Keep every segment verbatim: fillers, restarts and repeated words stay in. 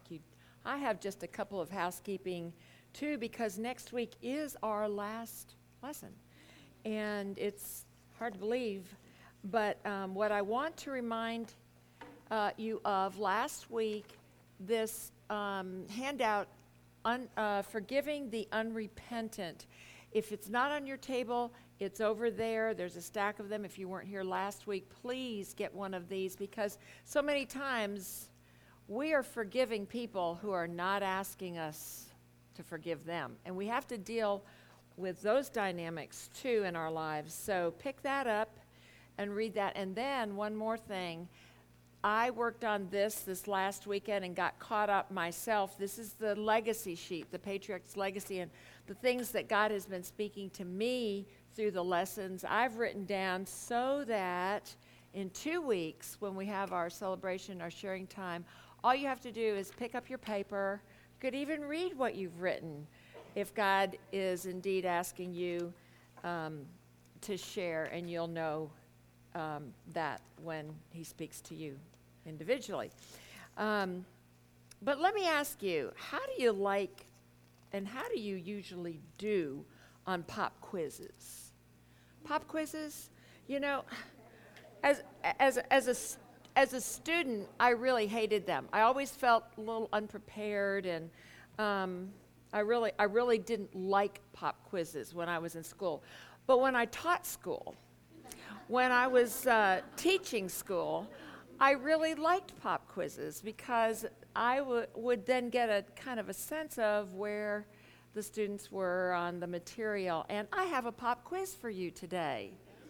Thank you. I have just a couple of housekeeping, too, because next week is our last lesson. And it's hard to believe, but um, what I want to remind uh, you of last week, this um, handout, un, uh, Forgiving the Unrepentant. If it's not on your table, it's over there. There's a stack of them. If you weren't here last week, please get one of these, because so many times we are forgiving people who are not asking us to forgive them. And we have to deal with those dynamics, too, in our lives. So pick that up and read that. And then one more thing. I worked on this this last weekend and got caught up myself. This is the legacy sheet, the Patriarch's Legacy, and the things that God has been speaking to me through the lessons I've written down, so that in two weeks, when we have our celebration, our sharing time, all you have to do is pick up your paper. You could even read what you've written if God is indeed asking you um, to share, and you'll know um, that when he speaks to you individually. Um, but let me ask you, how do you like and how do you usually do on pop quizzes? Pop quizzes, you know, as as as a as a student, I really hated them. I always felt a little unprepared, and um, I really I really didn't like pop quizzes when I was in school. But when I taught school, when I was uh, teaching school, I really liked pop quizzes, because I w- would then get a kind of a sense of where the students were on the material. And I have a pop quiz for you today.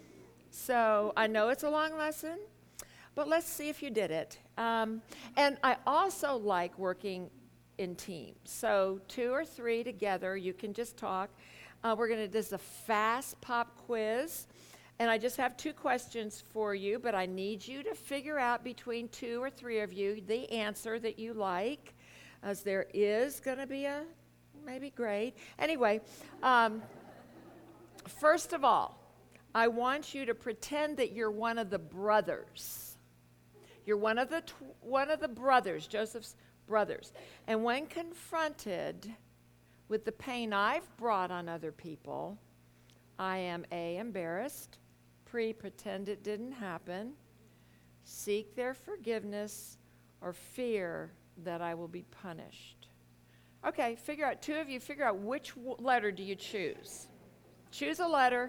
So I know it's a long lesson, but let's see if you did it. Um, and I also like working in teams. So two or three together, you can just talk. Uh, we're going to do this a fast pop quiz. And I just have two questions for you, but I need you to figure out between two or three of you the answer that you like, as there is going to be a maybe grade. Anyway, um, first of all, I want you to pretend that you're one of the brothers. You're one of the tw- one of the brothers, Joseph's brothers. And when confronted with the pain I've brought on other people, I am A, embarrassed, pre, pretend it didn't happen, seek their forgiveness, or fear that I will be punished. Okay, figure out, two of you, figure out which w- letter do you choose. Choose a letter.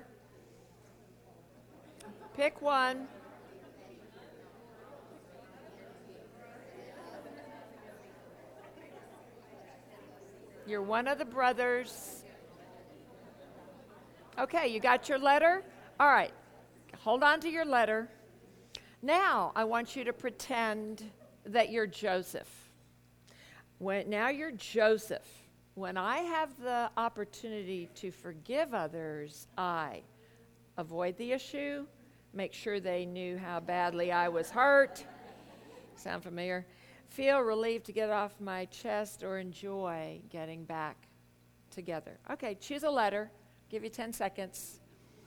Pick one. You're one of the brothers. Okay, you got your letter? All right, hold on to your letter. Now, I want you to pretend that you're Joseph. When, now you're Joseph. When I have the opportunity to forgive others, I avoid the issue, make sure they knew how badly I was hurt. Sound familiar? Feel relieved to get off my chest, or enjoy getting back together. Okay, choose a letter. Give you ten seconds.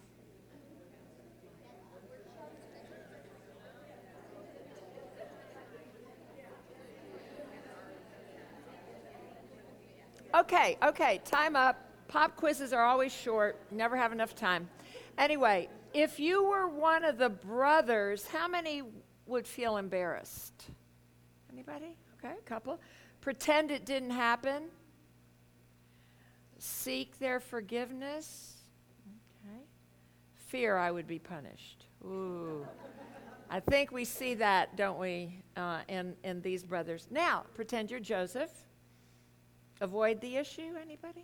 Okay, okay, time up. Pop quizzes are always short, never have enough time. Anyway, if you were one of the brothers, how many would feel embarrassed? Anybody? Okay, a couple. Pretend it didn't happen. Seek their forgiveness. Okay. Fear I would be punished. Ooh. I think we see that, don't we, uh, in, in these brothers. Now, pretend you're Joseph. Avoid the issue, anybody?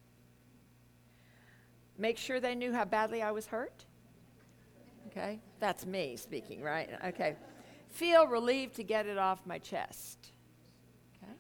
Make sure they knew how badly I was hurt. Okay, that's me speaking, right? Okay. Feel relieved to get it off my chest. Okay.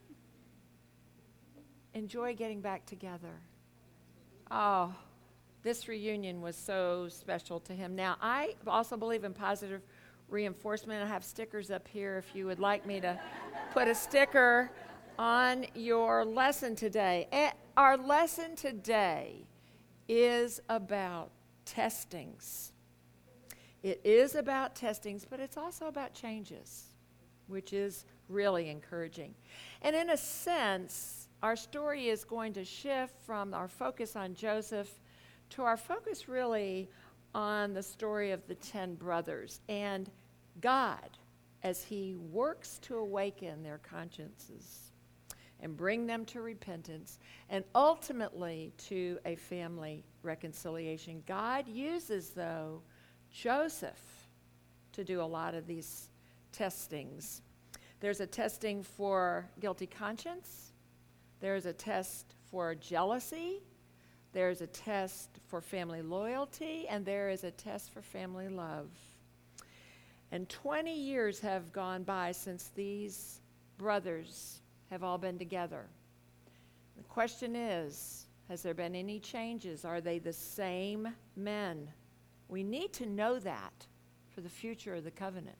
Enjoy getting back together. Oh, this reunion was so special to him. Now, I also believe in positive reinforcement. I have stickers up here if you would like me to put a sticker on your lesson today. And our lesson today is about testings. It is about testings, but it's also about changes, which is really encouraging. And in a sense, our story is going to shift from our focus on Joseph to our focus really on the story of the ten brothers and God as he works to awaken their consciences and bring them to repentance and ultimately to a family reconciliation. God uses, though, Joseph to do a lot of these testings. There's a testing for guilty conscience. There's a test for jealousy. There's a test for family loyalty. And there is a test for family love. And twenty years have gone by since these brothers have all been together. The question is, has there been any changes? Are they the same men? We need to know that for the future of the covenant.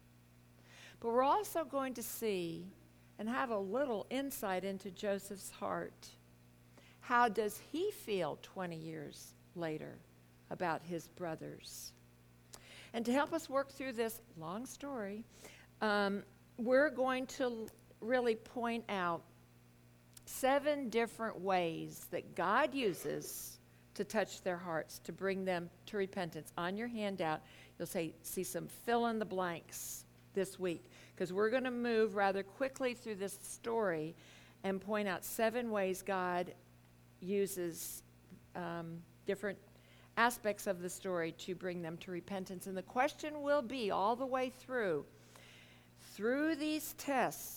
But we're also going to see and have a little insight into Joseph's heart. How does he feel twenty years later about his brothers? And to help us work through this long story, um, we're going to really point out seven different ways that God uses to touch their hearts, to bring them to repentance. On your handout, you'll say, see some fill in the blanks this week, because we're going to move rather quickly through this story and point out seven ways God uses um, different aspects of the story to bring them to repentance. And the question will be all the way through, through these tests,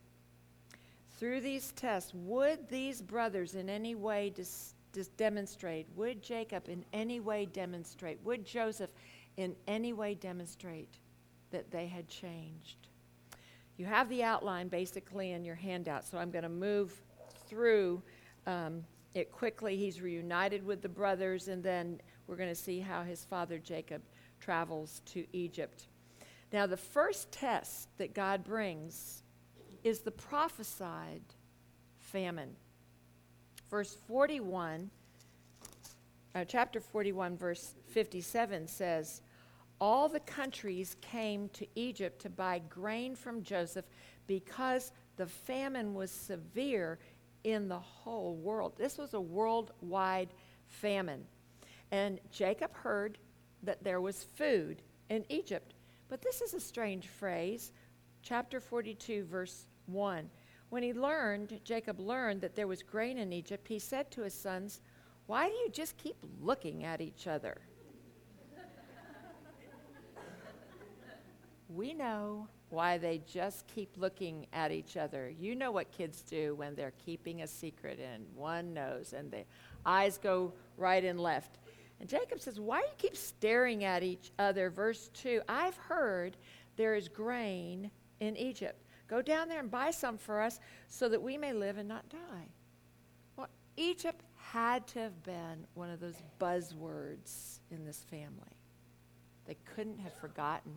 through these tests, would these brothers in any way dis- dis- demonstrate, would Jacob in any way demonstrate, would Joseph in any way demonstrate that they had changed? You have the outline basically in your handout, so I'm going to move through um, it quickly. He's reunited with the brothers, and then we're going to see how his father Jacob travels to Egypt. Now, the first test that God brings is the prophesied famine. Verse forty-one, uh, chapter forty-one, verse fifty-seven says, all the countries came to Egypt to buy grain from Joseph because the famine was severe in the whole world. This was a worldwide famine. And Jacob heard that there was food in Egypt. But this is a strange phrase. Chapter forty-two, verse one. When he learned, Jacob learned that there was grain in Egypt, he said to his sons, why do you just keep looking at each other? We know why they just keep looking at each other. You know what kids do when they're keeping a secret and one knows and the eyes go right and left. And Jacob says, why do you keep staring at each other? Verse two, I've heard there is grain in Egypt. Go down there and buy some for us so that we may live and not die. Well, Egypt had to have been one of those buzzwords in this family. They couldn't have forgotten.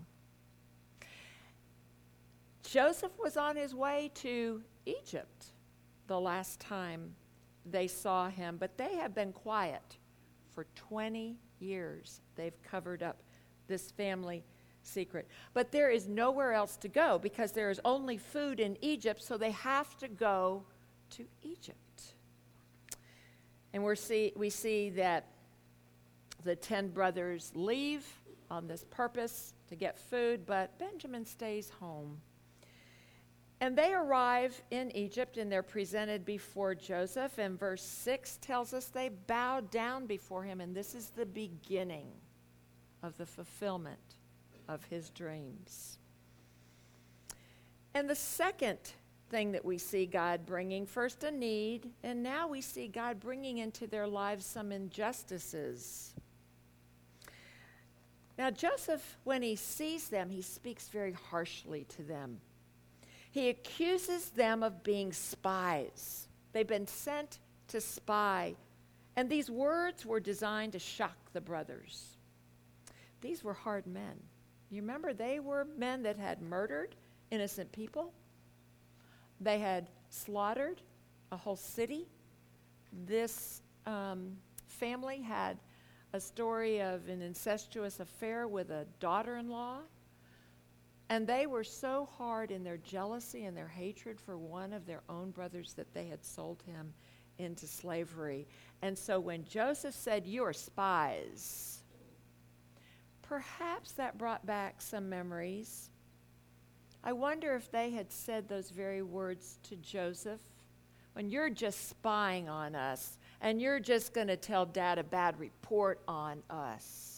Joseph was on his way to Egypt the last time they saw him, but they have been quiet for twenty years. They've covered up this family secret. But there is nowhere else to go because there is only food in Egypt, so they have to go to Egypt. And we're see, we see that the ten brothers leave on this purpose to get food, but Benjamin stays home. And they arrive in Egypt, and they're presented before Joseph. And verse six tells us they bow down before him, and this is the beginning of the fulfillment of his dreams. And the second thing that we see God bringing, first a need, and now we see God bringing into their lives some injustices. Now, Joseph, when he sees them, he speaks very harshly to them. He accuses them of being spies. They've been sent to spy. And these words were designed to shock the brothers. These were hard men. You remember, they were men that had murdered innocent people. They had slaughtered a whole city. This um, family had a story of an incestuous affair with a daughter-in-law. And they were so hard in their jealousy and their hatred for one of their own brothers that they had sold him into slavery. And so when Joseph said, "You are spies," perhaps that brought back some memories. I wonder if they had said those very words to Joseph. When you're just spying on us and you're just going to tell Dad a bad report on us.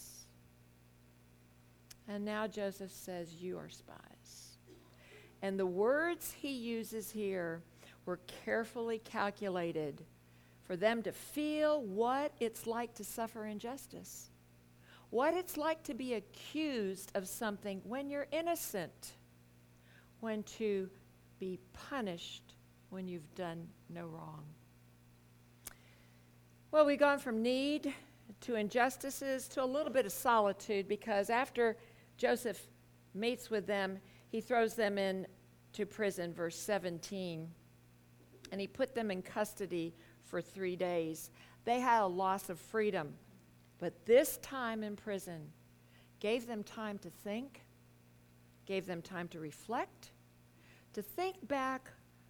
And now Joseph says, "You are spies." And the words he uses here were carefully calculated for them to feel what it's like to suffer injustice, what it's like to be accused of something when you're innocent, when to be punished when you've done no wrong. Well, we've gone from need to injustices to a little bit of solitude, because after Joseph meets with them, he throws them into prison, verse seventeen, and he put them in custody for three days. They had a loss of freedom, but this time in prison gave them time to think, gave them time to reflect, to think back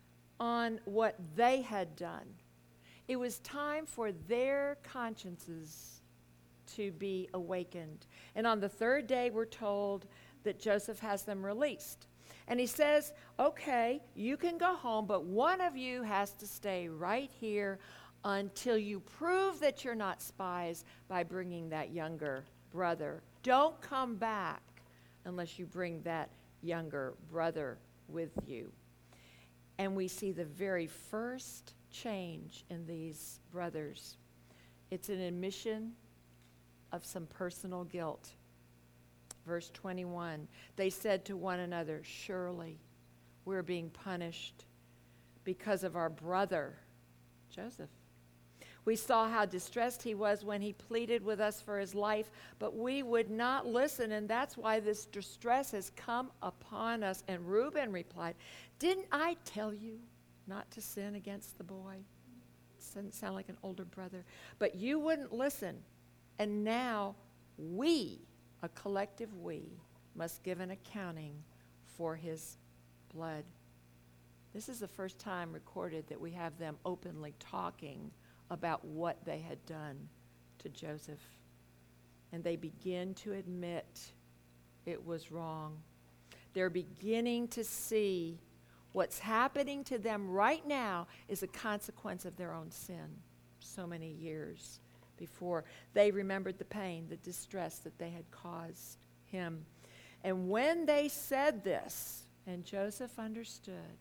on what they had done. It was time for their consciences to be awakened. And on the third day, we're told that Joseph has them released. And he says, "Okay, you can go home, but one of you has to stay right here until you prove that you're not spies by bringing that younger brother. Don't come back unless you bring that younger brother with you." And we see the very first change in these brothers. It's an admission of some personal guilt. Verse twenty-one, they said to one another, "Surely we're being punished because of our brother, Joseph. We saw how distressed he was when he pleaded with us for his life, but we would not listen, and that's why this distress has come upon us." And Reuben replied, "Didn't I tell you not to sin against the boy?" Doesn't sound like an older brother. "But you wouldn't listen, and now we, a collective we, must give an accounting for his blood." This is the first time recorded that we have them openly talking about what they had done to Joseph. And they begin to admit it was wrong. They're beginning to see what's happening to them right now is a consequence of their own sin so many years before. They remembered the pain, the distress that they had caused him. And when they said this, and Joseph understood,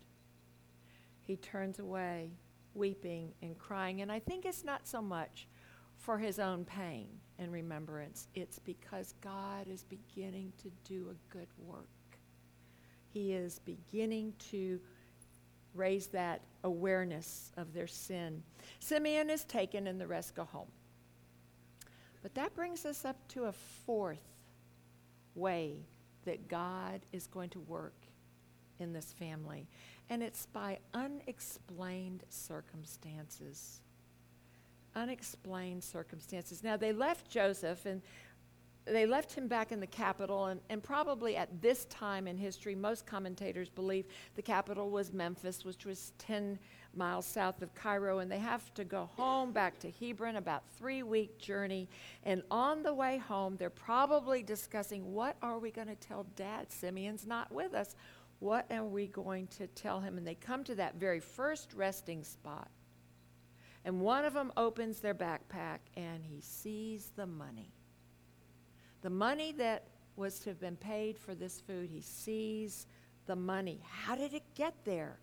he turns away, weeping and crying. And I think it's not so much for his own pain and remembrance. It's because God is beginning to do a good work. He is beginning to raise that awareness of their sin. Simeon is taken and the rest go home. But that brings us up to a fourth way that God is going to work in this family. And it's by unexplained circumstances. Unexplained circumstances. Now, they left Joseph, and they left him back in the capital, and, and probably at this time in history, most commentators believe the capital was Memphis, which was ten miles south of Cairo, and they have to go home back to Hebron, about three-week journey. And on the way home, they're probably discussing, what are we going to tell Dad? Simeon's not with us. What are we going to tell him? And they come to that very first resting spot. And one of them opens their backpack, and he sees the money. The money that was to have been paid for this food, he sees the money. How did it get there?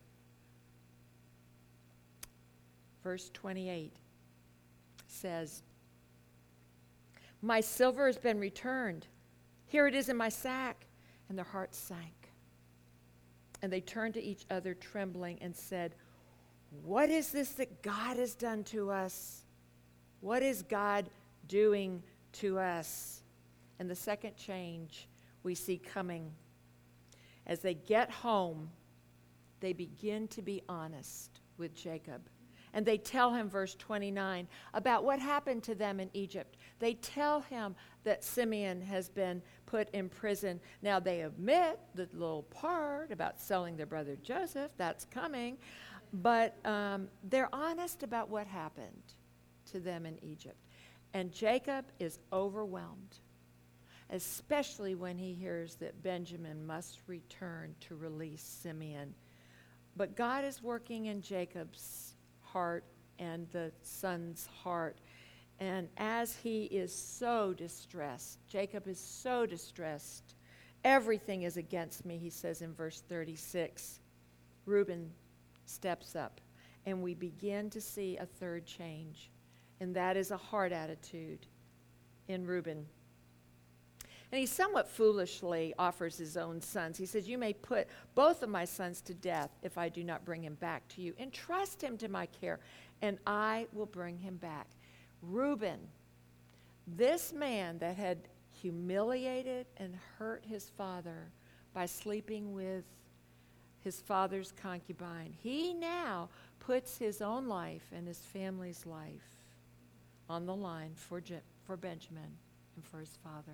Verse twenty-eight says, "My silver has been returned. Here it is in my sack." And their hearts sank. And they turned to each other trembling and said, "What is this that God has done to us? What is God doing to us?" And the second change we see coming. As they get home, they begin to be honest with Jacob. And they tell him, verse twenty-nine, about what happened to them in Egypt. They tell him that Simeon has been put in prison. Now they admit the little part about selling their brother Joseph, that's coming, but um, they're honest about what happened to them in Egypt. And Jacob is overwhelmed, especially when he hears that Benjamin must return to release Simeon. But God is working in Jacob's heart and the son's heart. And as he is so distressed, Jacob is so distressed, everything is against me, he says in verse thirty-six. Reuben steps up, and we begin to see a third change, and that is a heart attitude in Reuben. And he somewhat foolishly offers his own sons. He says, you may put both of my sons to death if I do not bring him back to you. Entrust him to my care, and I will bring him back. Reuben, this man that had humiliated and hurt his father by sleeping with his father's concubine, he now puts his own life and his family's life on the line for, Je- for Benjamin and for his father.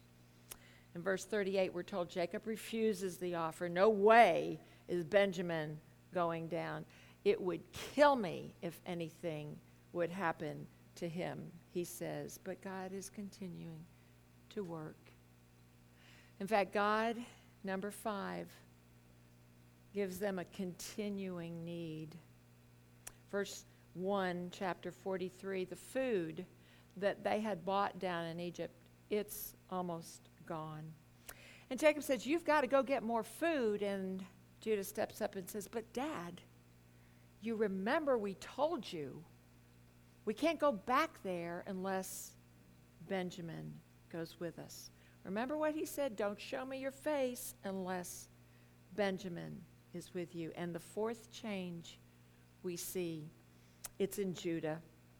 In verse thirty-eight, we're told Jacob refuses the offer. No way is Benjamin going down. It would kill me if anything would happen to him, he says. But God is continuing to work. In fact, God, number five, gives them a continuing need. Verse one, chapter forty-three, the food that they had bought down in Egypt, it's almost gone. And Jacob says, you've got to go get more food. And Judah steps up and says, but Dad, you remember we told you we can't go back there unless Benjamin goes with us. Remember what he said? Don't show me your face unless Benjamin is with you. And the fourth change we see, it's in Judah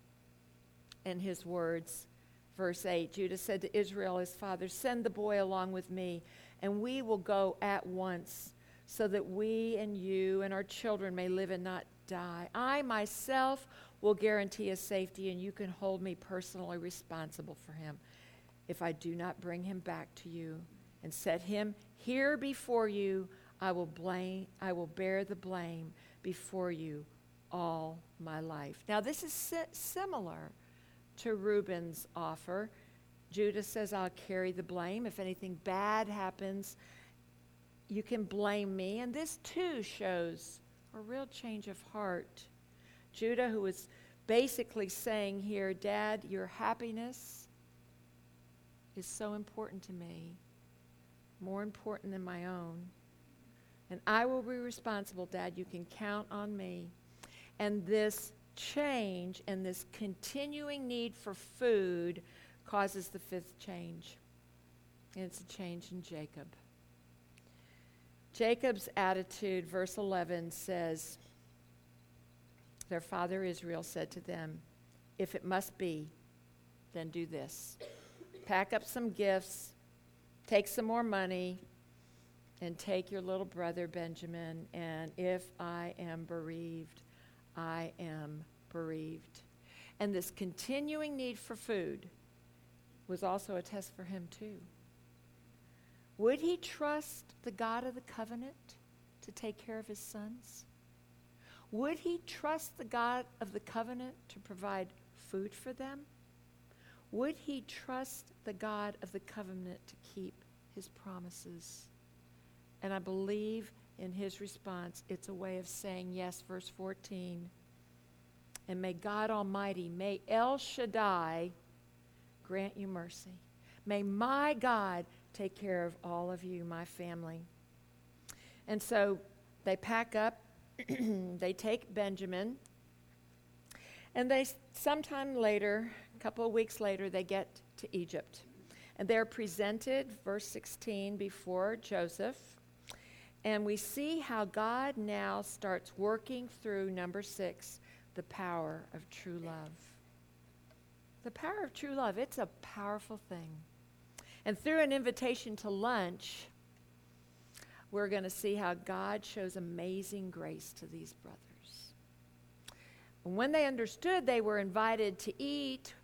and his words. Verse eight, Judah said to Israel, his father, send the boy along with me, and we will go at once, so that we and you and our children may live and not die. I myself will guarantee his safety, and you can hold me personally responsible for him if I do not bring him back to you and set him here before you. I will blame, I will bear the blame before you all my life. Now, this is si- similar to Reuben's offer. Judah says, I'll carry the blame. If anything bad happens, you can blame me. And this too shows a real change of heart. Judah, who was basically saying here, Dad, your happiness is so important to me, more important than my own. And I will be responsible, Dad. You can count on me. And this change and this continuing need for food causes the fifth change. And it's a change in Jacob. Jacob's attitude, verse eleven says, their father Israel said to them, if it must be, then do this. Pack up some gifts, take some more money, and take your little brother Benjamin, and if I am bereaved, I am bereaved. And this continuing need for food was also a test for him too. Would he trust the God of the covenant to take care of his sons? Would he trust the God of the covenant to provide food for them? Would he trust the God of the covenant to keep his promises? And I believe in his response, it's a way of saying yes. Verse fourteen, and may God Almighty, may El Shaddai grant you mercy. May my God take care of all of you, my family. And so they pack up, they take Benjamin, and they sometime later, a couple of weeks later, they get to Egypt. And they're presented, verse sixteen, before Joseph. And we see how God now starts working through, number six, the power of true love. The power of true love, it's a powerful thing. And through an invitation to lunch, we're going to see how God shows amazing grace to these brothers. And when they understood they were invited to eat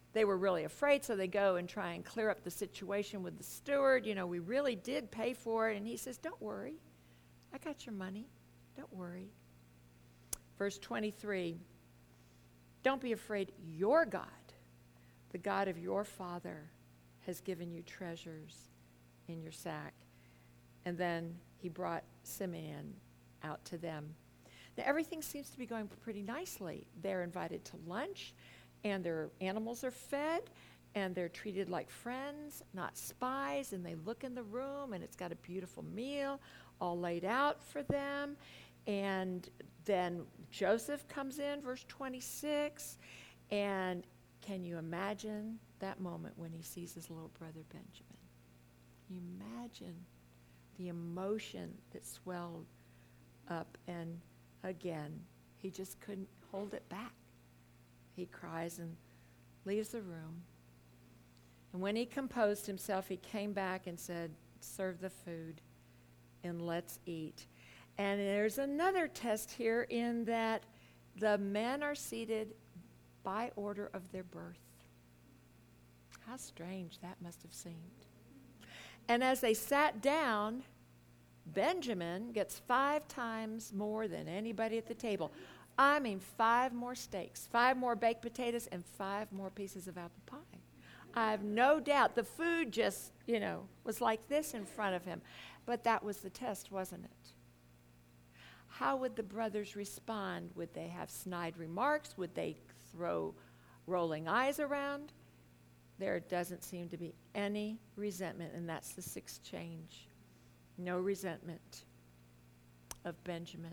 they were really afraid, so they go and try and clear up the situation with the steward. You know, we really did pay for it. And he says, don't worry. I got your money. Don't worry. Verse twenty-three, don't be afraid. Your God, the God of your father, has given you treasures in your sack. And then he brought Simeon out to them. Now, everything seems to be going pretty nicely. They're invited to lunch, and their animals are fed, and they're treated like friends, not spies, and they look in the room, and it's got a beautiful meal all laid out for them. And then Joseph comes in, verse twenty-six, and can you imagine that moment when he sees his little brother Benjamin? Can you imagine the emotion that swelled up? And again, he just couldn't hold it back. He cries and leaves the room. And when he composed himself, he came back and said, serve the food and let's eat. And there's another test here in that the men are seated by order of their birth. How strange that must have seemed. And as they sat down, Benjamin gets five times more than anybody at the table. I mean, five more steaks, five more baked potatoes, and five more pieces of apple pie. I have no doubt the food just, you know, was like this in front of him. But that was the test, wasn't it? How would the brothers respond? Would they have snide remarks? Would they throw rolling eyes around? There doesn't seem to be any resentment, and that's the sixth change. No resentment of Benjamin.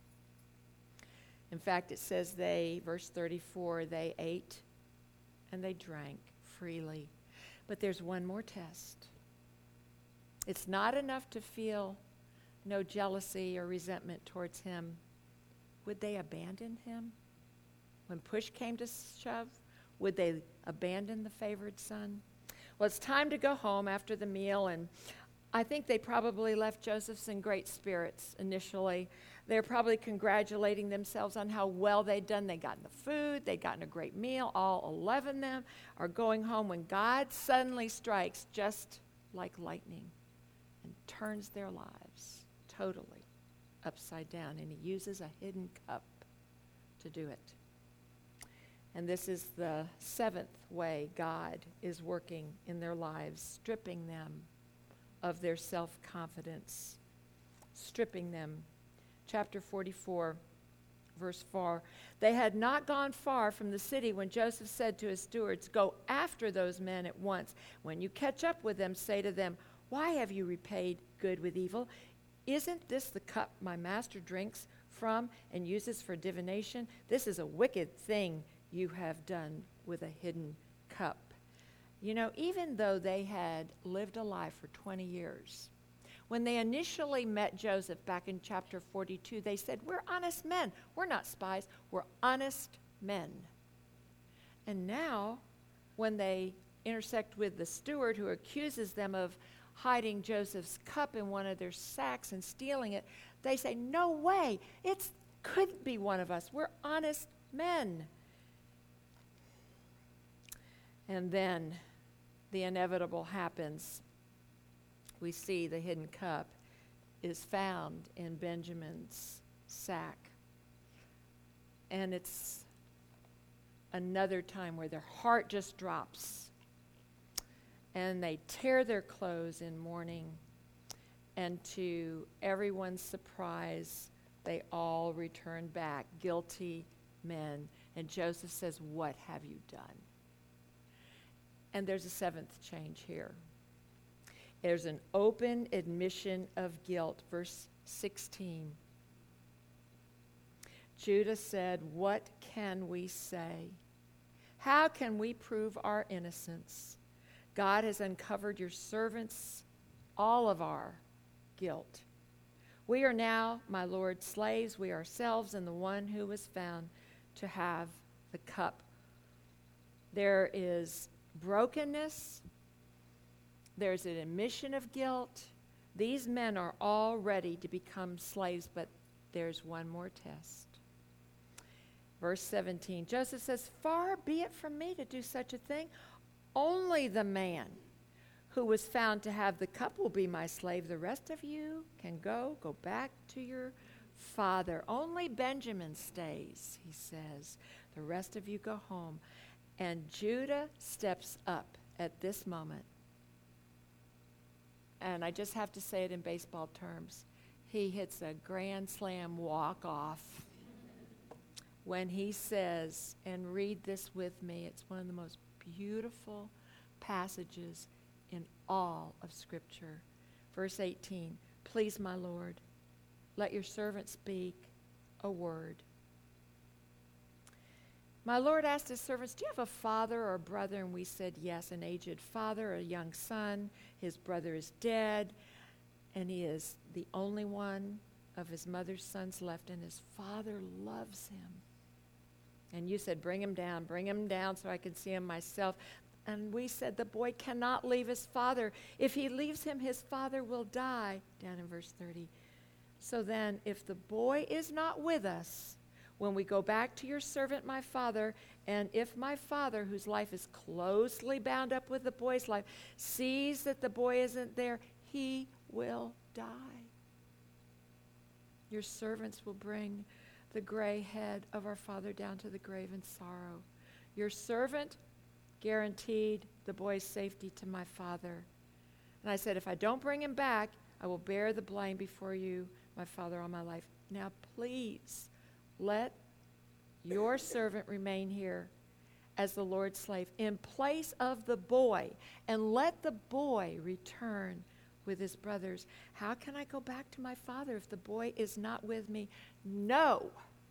In fact, it says they, verse thirty-four, they ate and they drank freely. But there's one more test. It's not enough to feel no jealousy or resentment towards him. Would they abandon him? When push came to shove, would they abandon the favored son? Well, it's time to go home after the meal, and I think they probably left Joseph's in great spirits initially. They're probably congratulating themselves on how well they'd done. They'd gotten the food, they'd gotten a great meal. All eleven of them are going home when God suddenly strikes just like lightning and turns their lives totally upside down. And he uses a hidden cup to do it. And this is the seventh way God is working in their lives, stripping them of their self-confidence, stripping them. Chapter forty-four, verse four. They had not gone far from the city when Joseph said to his stewards, go after those men at once. When you catch up with them, say to them, why have you repaid good with evil? Isn't this the cup my master drinks from and uses for divination? This is a wicked thing you have done with a hidden cup. You know, even though they had lived a life for twenty years, when they initially met Joseph back in chapter forty-two, they said, we're honest men. We're not spies. We're honest men. And now, when they intersect with the steward who accuses them of hiding Joseph's cup in one of their sacks and stealing it, they say, no way. It couldn't be one of us. We're honest men. And then the inevitable happens. We see the hidden cup is found in Benjamin's sack. And it's another time where their heart just drops. And they tear their clothes in mourning. And to everyone's surprise, they all return back, guilty men. And Joseph says, what have you done? And there's a seventh change here. There's an open admission of guilt. Verse sixteen. Judah said, what can we say? How can we prove our innocence? God has uncovered your servants all of our guilt. We are now, my Lord, slaves, we ourselves, and the one who was found to have the cup. There is brokenness. There's an admission of guilt. These men are all ready to become slaves, but there's one more test. Verse seventeen, Joseph says, far be it from me to do such a thing. Only the man who was found to have the cup will be my slave. The rest of you can go, go back to your father. Only Benjamin stays, he says. The rest of you go home. And Judah steps up at this moment. And I just have to say it in baseball terms. He hits a grand slam walk-off when he says, and read this with me, it's one of the most beautiful passages in all of Scripture. Verse eighteen, please, my Lord, let your servant speak a word. My Lord asked his servants, do you have a father or a brother? And we said, yes, an aged father, a young son. His brother is dead, and he is the only one of his mother's sons left, and his father loves him. And you said, bring him down, bring him down so I can see him myself. And we said, the boy cannot leave his father. If he leaves him, his father will die. Down in verse thirty. So then, if the boy is not with us, when we go back to your servant, my father, and if my father, whose life is closely bound up with the boy's life, sees that the boy isn't there, he will die. Your servants will bring the gray head of our father down to the grave in sorrow. Your servant guaranteed the boy's safety to my father. And I said, if I don't bring him back, I will bear the blame before you, my father, all my life. Now, please, let your servant remain here as the Lord's slave in place of the boy, and let the boy return with his brothers. How can I go back to my father if the boy is not with me? No.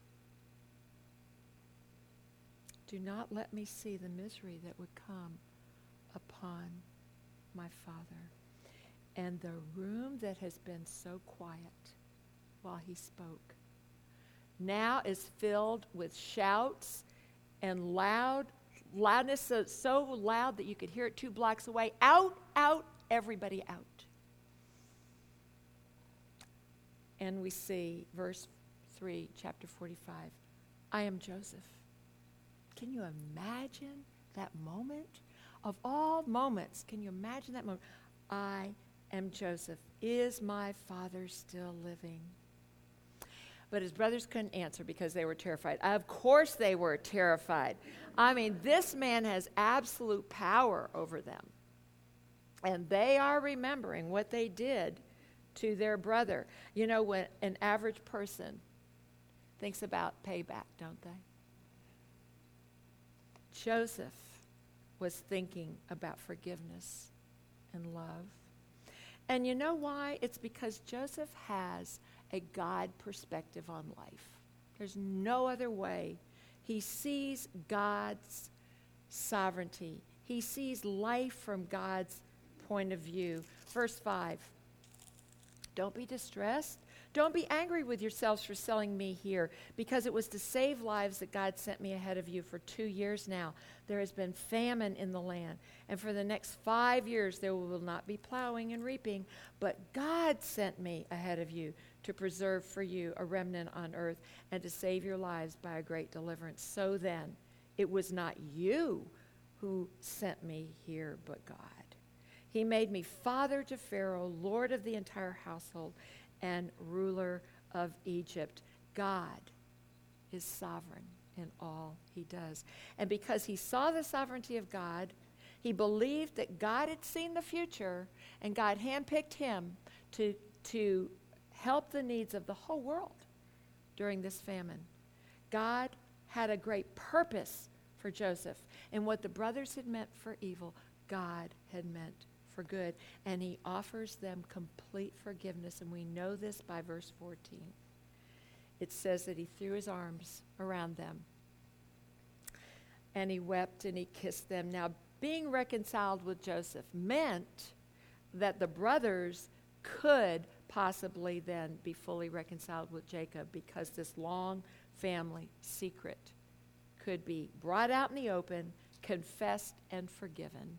Do not let me see the misery that would come upon my father. And the room that has been so quiet while he spoke now is filled with shouts and loud, loudness so, so loud that you could hear it two blocks away. Out, out, everybody out. And we see verse three, chapter forty-five. I am Joseph. Can you imagine that moment? Of all moments, can you imagine that moment? I am Joseph. Is my father still living? But his brothers couldn't answer because they were terrified. Of course they were terrified. I mean, this man has absolute power over them. And they are remembering what they did to their brother. You know, when an average person thinks about payback, don't they? Joseph was thinking about forgiveness and love. And you know why? It's because Joseph has a God perspective on life. There's no other way. He sees God's sovereignty. He sees life from God's point of view. Verse five. Don't be distressed. Don't be angry with yourselves for selling me here, because it was to save lives that God sent me ahead of you for two years now. There has been famine in the land, and for the next five years there will not be plowing and reaping, but God sent me ahead of you to preserve for you a remnant on earth and to save your lives by a great deliverance. So then, it was not you who sent me here, but God. He made me father to Pharaoh, lord of the entire household, and ruler of Egypt. God is sovereign in all he does. And because he saw the sovereignty of God, he believed that God had seen the future, and God handpicked him to, to help the needs of the whole world during this famine. God had a great purpose for Joseph, and what the brothers had meant for evil, God had meant for good, and he offers them complete forgiveness, and we know this by verse fourteen. It says that he threw his arms around them, and he wept and he kissed them. Now, being reconciled with Joseph meant that the brothers could possibly then be fully reconciled with Jacob, because this long family secret could be brought out in the open, confessed, and forgiven.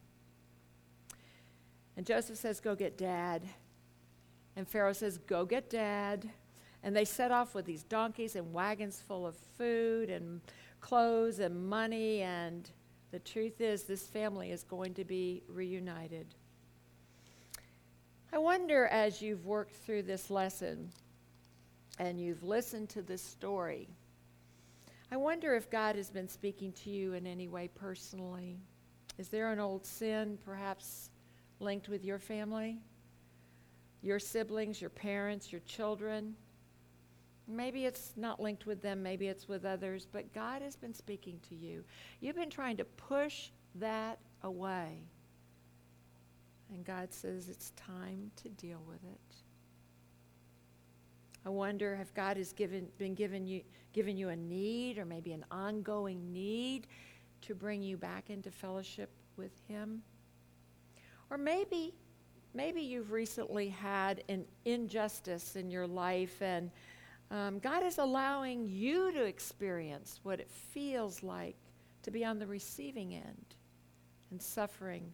And Joseph says, go get dad. And Pharaoh says, go get dad. And they set off with these donkeys and wagons full of food and clothes and money. And the truth is, this family is going to be reunited. I wonder, as you've worked through this lesson and you've listened to this story, I wonder if God has been speaking to you in any way personally. Is there an old sin perhaps linked with your family, your siblings, your parents, your children? Maybe it's not linked with them, maybe it's with others, but God has been speaking to you. You've been trying to push that away. And God says it's time to deal with it. I wonder if God has given, been given you, given you a need, or maybe an ongoing need to bring you back into fellowship with Him. Or maybe, maybe you've recently had an injustice in your life, and um, God is allowing you to experience what it feels like to be on the receiving end and suffering,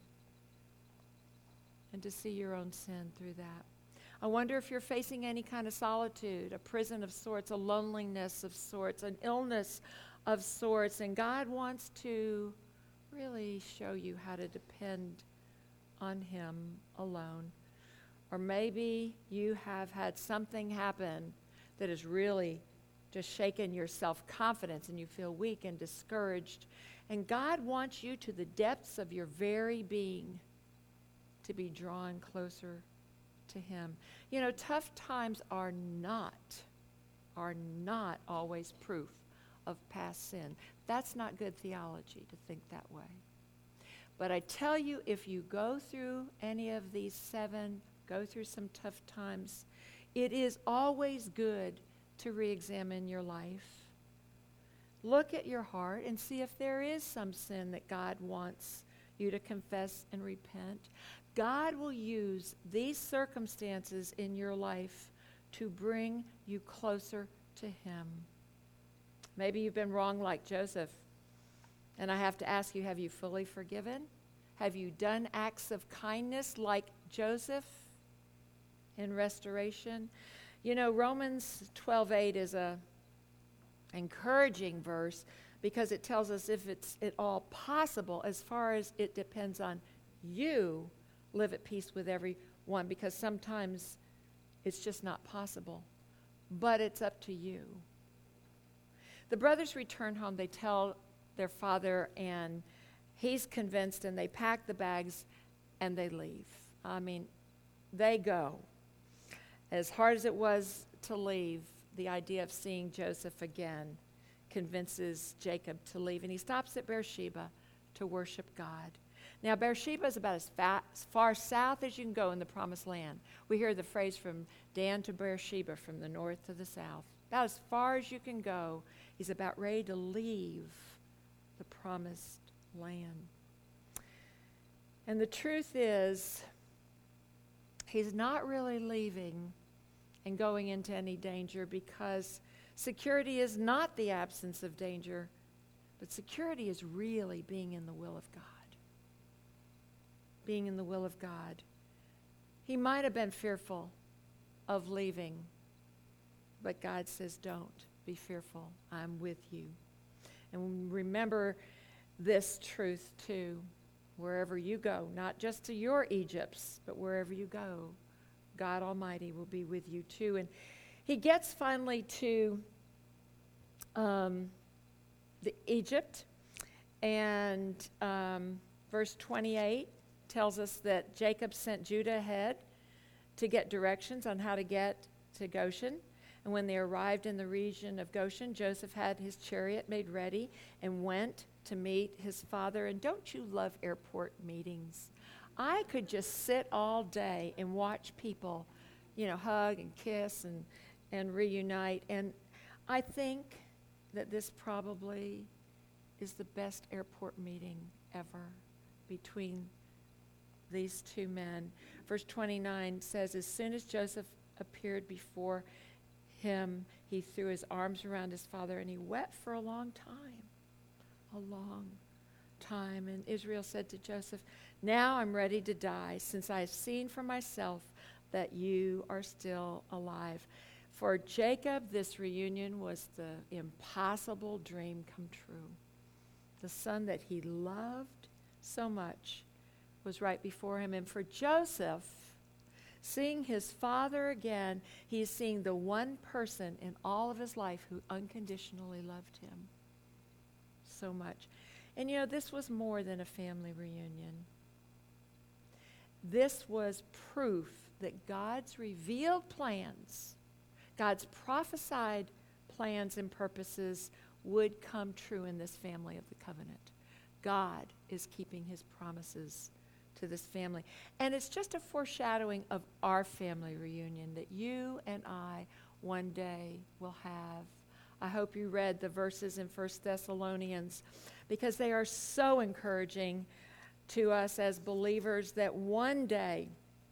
and to see your own sin through that. I wonder if you're facing any kind of solitude, a prison of sorts, a loneliness of sorts, an illness of sorts, and God wants to really show you how to depend on Him alone. Or maybe you have had something happen that has really just shaken your self-confidence, and you feel weak and discouraged, and God wants you, to the depths of your very being, to be drawn closer to Him. You know, tough times are not, are not always proof of past sin. That's not good theology to think that way. But I tell you, if you go through any of these seven, go through some tough times, it is always good to re-examine your life. Look at your heart and see if there is some sin that God wants you to confess and repent. God will use these circumstances in your life to bring you closer to Him. Maybe you've been wrong like Joseph, and I have to ask you, have you fully forgiven? Have you done acts of kindness like Joseph in restoration? You know, Romans twelve eight is a encouraging verse, because it tells us if it's at all possible, as far as it depends on you, live at peace with everyone, because sometimes it's just not possible. But it's up to you. The brothers return home. They tell their father, and he's convinced, and they pack the bags and they leave. I mean, they go. As hard as it was to leave, the idea of seeing Joseph again convinces Jacob to leave, and he stops at Beersheba to worship God. Now, Beersheba is about as, fa- as far south as you can go in the Promised Land. We hear the phrase from Dan to Beersheba, from the north to the south. About as far as you can go. He's about ready to leave the Promised Land. And the truth is, he's not really leaving and going into any danger, because security is not the absence of danger, but security is really being in the will of God. Being in the will of God. He might have been fearful of leaving, but God says, don't be fearful. I'm with you. And remember this truth too. Wherever you go, not just to your Egypts, but wherever you go, God Almighty will be with you too. And he gets finally to um, the Egypt, and um, verse twenty-eight tells us that Jacob sent Judah ahead to get directions on how to get to Goshen. And when they arrived in the region of Goshen, Joseph had his chariot made ready and went to meet his father. And don't you love airport meetings? I could just sit all day and watch people, you know, hug and kiss and, and reunite. And I think that this probably is the best airport meeting ever between these two men. Verse twenty-nine says, as soon as Joseph appeared before him, he threw his arms around his father, and he wept for a long time. A long time. And Israel said to Joseph, now I'm ready to die, since I have seen for myself that you are still alive. For Jacob, this reunion was the impossible dream come true. The son that he loved so much was right before him. And for Joseph, seeing his father again, he is seeing the one person in all of his life who unconditionally loved him so much. And you know, this was more than a family reunion. This was proof that God's revealed plans, God's prophesied plans and purposes would come true in this family of the covenant. God is keeping his promises to this family. And it's just a foreshadowing of our family reunion that you and I one day will have. I hope you read the verses in First Thessalonians because they are so encouraging to us as believers that one day,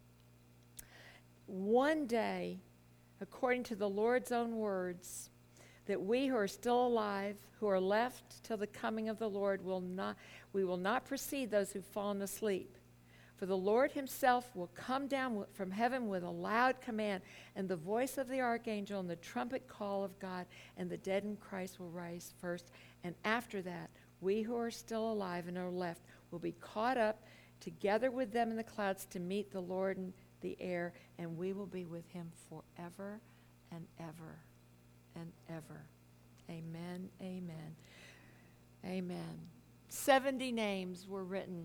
one day, according to the Lord's own words, that we who are still alive, who are left till the coming of the Lord, will not, we will not precede those who've fallen asleep. For the Lord himself will come down from heaven with a loud command, and the voice of the archangel, and the trumpet call of God, and the dead in Christ will rise first. And after that, we who are still alive and are left will be caught up together with them in the clouds to meet the Lord in the air, and we will be with him forever and ever and ever. Amen, amen, amen. Seventy names were written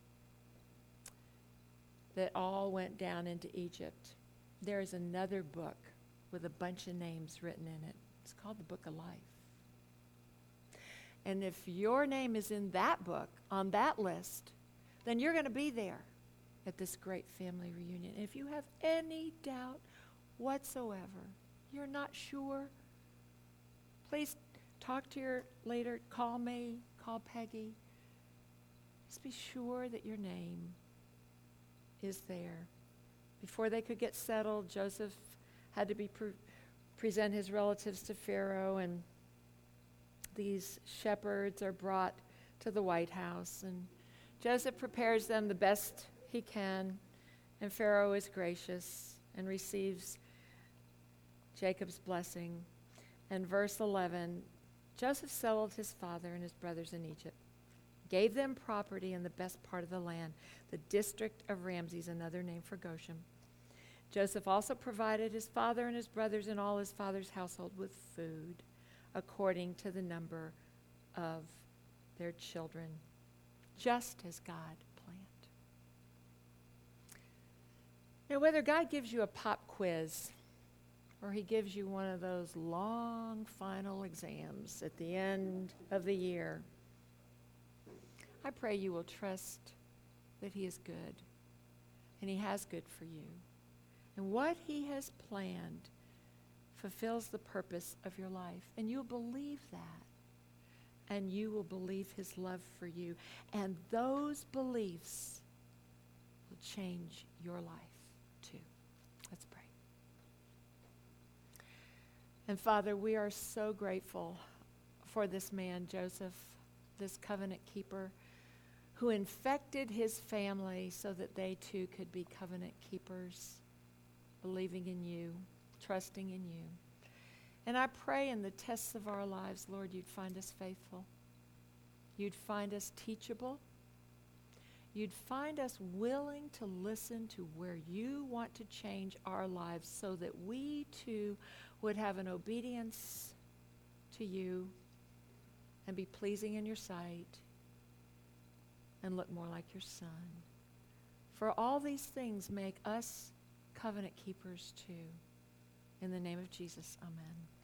that all went down into Egypt. There is another book with a bunch of names written in it. It's called the Book of Life. And if your name is in that book, on that list, then you're going to be there at this great family reunion. And if you have any doubt whatsoever, you're not sure, please talk to your later, call me, call Peggy. Just be sure that your name is there. Before they could get settled, Joseph had to be pre- present his relatives to Pharaoh, and these shepherds are brought to the White House, and Joseph prepares them the best he can, and Pharaoh is gracious and receives Jacob's blessing. And verse eleven, Joseph settled his father and his brothers in Egypt, gave them property in the best part of the land, the district of Ramses, another name for Goshen. Joseph also provided his father and his brothers and all his father's household with food according to the number of their children, just as God planned. Now, whether God gives you a pop quiz or he gives you one of those long final exams at the end of the year, I pray you will trust that he is good and he has good for you. And what he has planned fulfills the purpose of your life. And you'll believe that. And you will believe his love for you. And those beliefs will change your life too. Let's pray. And Father, we are so grateful for this man, Joseph, this covenant keeper, who infected his family so that they too could be covenant keepers, believing in you, trusting in you. And I pray in the tests of our lives, Lord, you'd find us faithful. You'd find us teachable. You'd find us willing to listen to where you want to change our lives so that we too would have an obedience to you and be pleasing in your sight and look more like your Son. For all these things make us covenant keepers too. In the name of Jesus, amen.